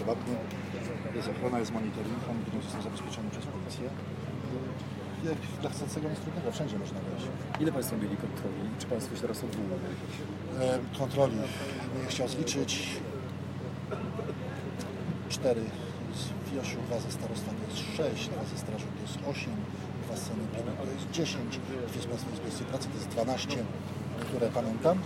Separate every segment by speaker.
Speaker 1: prywatny, jest ochrona, jest monitoring, oni są zabezpieczeni przez policję. Jak dla chcącego nic trudnego, wszędzie można wejść.
Speaker 2: Ile Państwo mieli kontroli? Czy Państwo się teraz odwołują?
Speaker 1: Kontroli, nie chciał zliczyć 4 z Wiosiu, 2 ze starostwa to jest 6, 2 ze strażą to jest 8, 2 z sanepidu to jest 10, 2 z Państwa Inspekcji Pracy to jest 12, które pamiętam.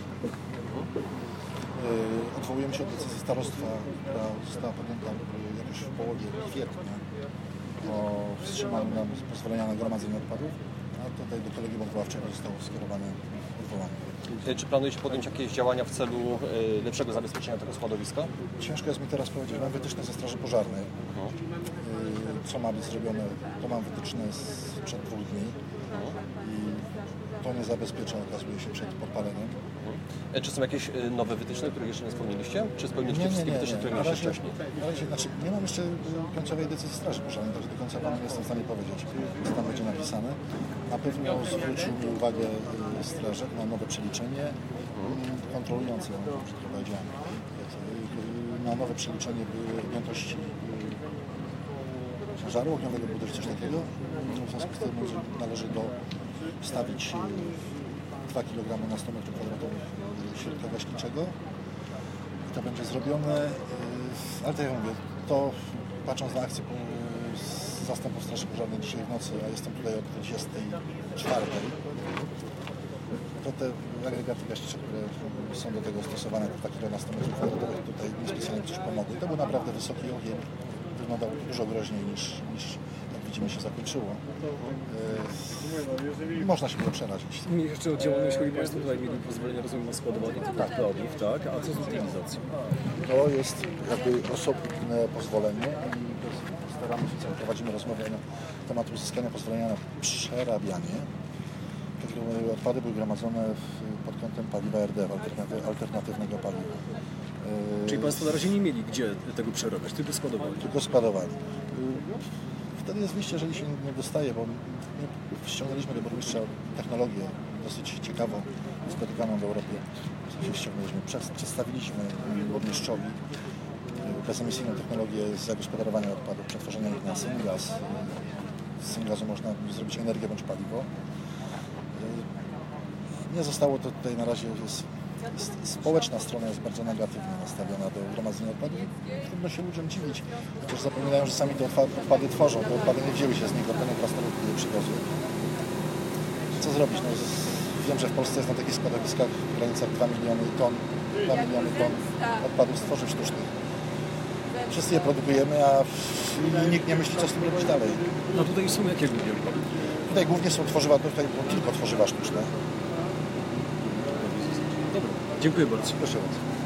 Speaker 1: Odwołujemy się od decyzji starostwa, która została podjęta jakoś w połowie kwietnia o wstrzymaniu nam pozwolenia na gromadzenie odpadów, a tutaj do kolegium odwoławczego zostało skierowane odwołanie.
Speaker 3: Czy planuje się podjąć jakieś działania w celu lepszego zabezpieczenia tego składowiska?
Speaker 1: Ciężko jest mi teraz powiedzieć. Mam wytyczne ze Straży Pożarnej. Co ma być zrobione, to mam wytyczne sprzed 2 dni i to nie zabezpiecza, okazuje się, przed podpaleniem.
Speaker 3: Czy są jakieś nowe wytyczne, których jeszcze nie spełniliście? Czy spełniliście wszystkie wytyczne, które mieliście wcześniej?
Speaker 1: Znaczy, nie mam jeszcze końcowej decyzji Straży Pożarnej, także do końca Panu nie jestem w stanie powiedzieć, co tam będzie napisane. Na pewno zwrócił mi uwagę strażak na nowe przeliczenie kontrolujące, brzydko powiedziałem, na nowe przeliczenie objętości żaru ogniowego, było coś takiego. W związku z tym należy wstawić 2 kg na 100 m2 środka gaśniczego i to będzie zrobione, ale tak jak mówię, to patrząc na akcję zastępów Straży Pożarnej dzisiaj w nocy, a jestem tutaj od 24, to te agregaty gaśnicze, które są do tego stosowane, te 2 kg na 100 m2 tutaj niespecjalnie coś pomogły. To był naprawdę wysoki ogień, wyglądał dużo groźniej niż jak widzimy się zakończyło. Można się było przerazić.
Speaker 2: Jeszcze o działalność, jeśli Państwo tutaj mieli pozwolenie, rozumiem, na składowanie tych odpadów, tak? A co z utylizacją?
Speaker 1: To jest jakby osobne pozwolenie i staramy się, prowadzimy rozmowę na temat uzyskania pozwolenia na przerabianie. Takie odpady były gromadzone pod kątem paliwa RDF, alternatywnego paliwa.
Speaker 2: Czyli Państwo na razie nie mieli gdzie tego przerabiać, tylko składowali?
Speaker 1: Tylko składowali. Wtedy jest wyjście, jeżeli się nie dostaje, bo my ściągnęliśmy do burmistrza technologię dosyć ciekawą, spotykaną w Europie. W sensie ściągnęliśmy, przedstawiliśmy burmistrzowi bezemisyjną technologię zagospodarowania odpadów, przetworzenia ich na syngaz. Z syngazu można zrobić energię bądź paliwo. Nie zostało to tutaj na razie, społeczna strona jest bardzo negatywnie nastawiona do gromadzenia odpadów. Trudno się ludziom dziwić, chociaż zapominają, że sami te odpady tworzą. Te odpady nie wzięły się z nich, one krasnoludki je przywiozły. Co zrobić? No, wiem, że w Polsce jest na takich składowiskach w granicach 2 miliony ton odpadów z tworzyw sztucznych. Wszyscy je produkujemy, a nikt nie myśli, co z tym robić dalej.
Speaker 2: No tutaj są jakie głównie odpady?
Speaker 1: Tutaj głównie są tworzywa, tylko tworzywa sztuczne.
Speaker 2: Dobra, dziękuję bardzo.
Speaker 1: Proszę bardzo.